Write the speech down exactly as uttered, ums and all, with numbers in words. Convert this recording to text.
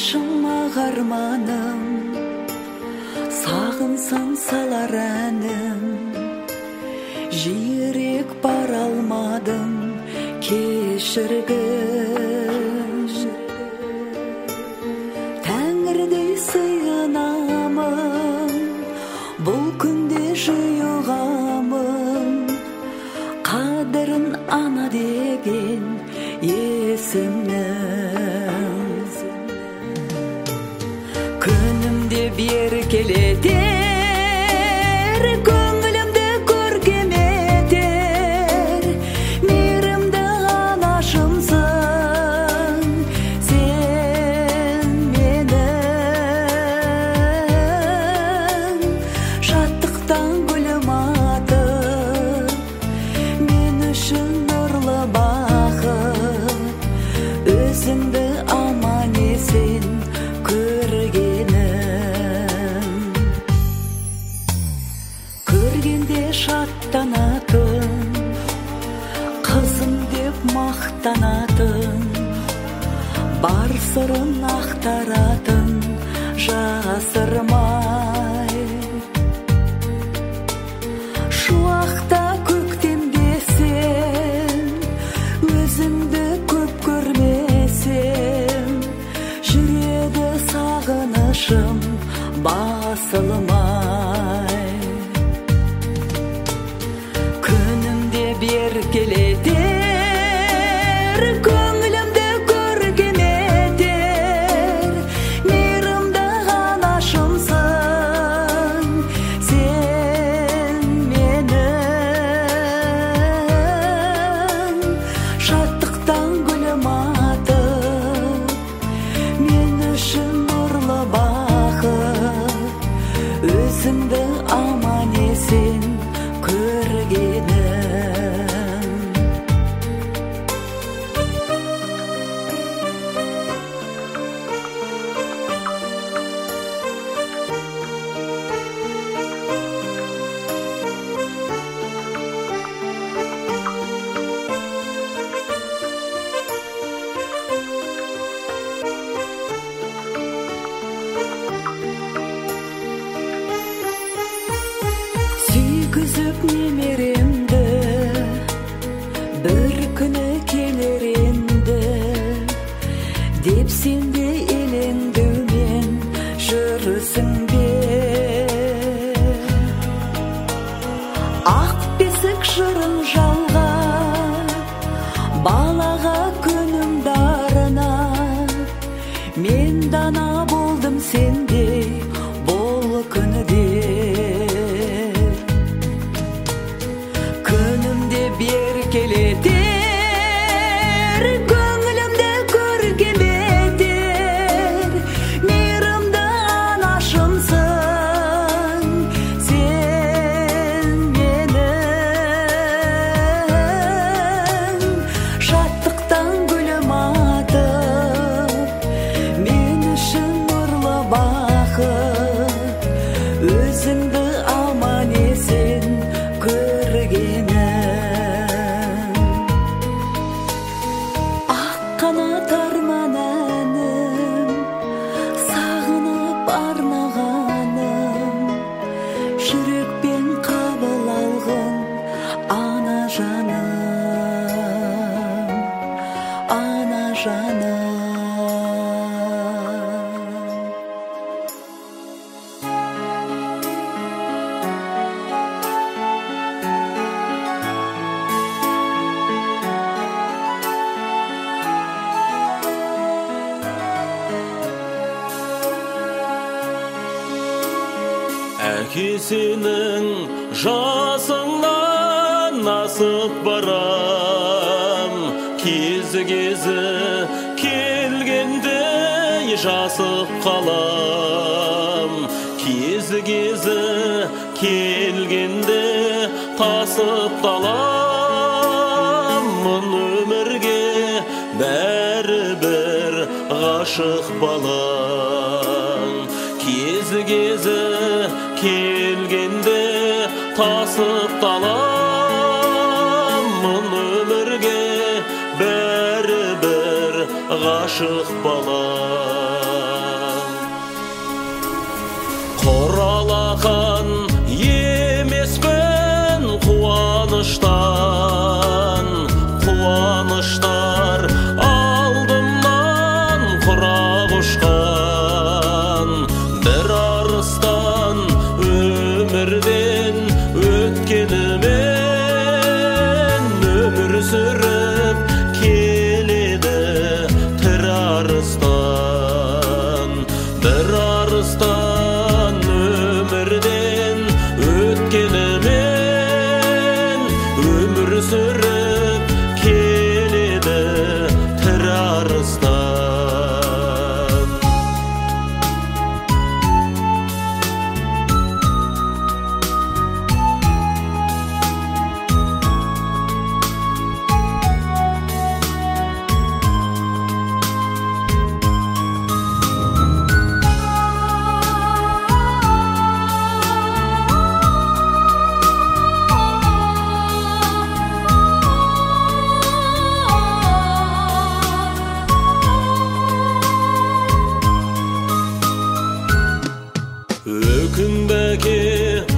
Yaşamak armanım, sağınsan salar әнім. Жиірек бар алмадым, кешіргіш. Тәңірдей сыйынамын, бұл күнде жиығамын. Қадірін ана деген есімнің. Күнімде бер келетер, көңілімді көркем етер. Мейірімді анашымсың, сен менің. Шаттықтан гүлім атып, мен үшін нұрлы бақыт. Өзіңді аман есен шаттанатын, қызым деп мақтанатын, бар сырын ақтаратын, жасырмай. Шуақта көктемде сен, өзіңді көп көрмесем, жүреді сағынышым басылмай. Бер келетер, көңілімді көркем етер. Мейірімді анашымсың, сен менің. Шаттықтан гүлім атып, мен үшін нұрлы бақыт. Өзіңді аман есен көргенім. Күзіп немеремді, бір күні келер енді, деп сенде елеңдеумен жүрсің бе? Ақ бесік жырын жалға, балаға күнім дарына. Мен дана болдым сендей бұл күніде. Бер келетер, көңілімді көркем етер. Мейірімді анашымсың, сен менің. Шаттықтан гүлім атып, мен үшін нұрлы бақыт. Өзіңді аман есен көргенім. Қанат арман әнім, сағынып арнағаным. Жүрекпен қабыл алғын ана жаным, ана жаным. Әкесінің жасыңнан асып барам, кезі-кезі келгенде жасып қалам. Кезі-кезі келгенде тасып қалам. Мұн өмірге бәрібір ғашық балам. Кезі-кезі келгенде тасып қалам. Мұн өмірге бәрібір ғашық балам. Алақан емеспін қуаныштан, қуаныштар алдымнан құрақ ұшқан. Бір арыстан өмірден өткенімен өмір сүріп келеді тірі арыстан. Бір арыстан өмірден өткенімен өмір сүріп келеді тірі арыстан. Өкінбәке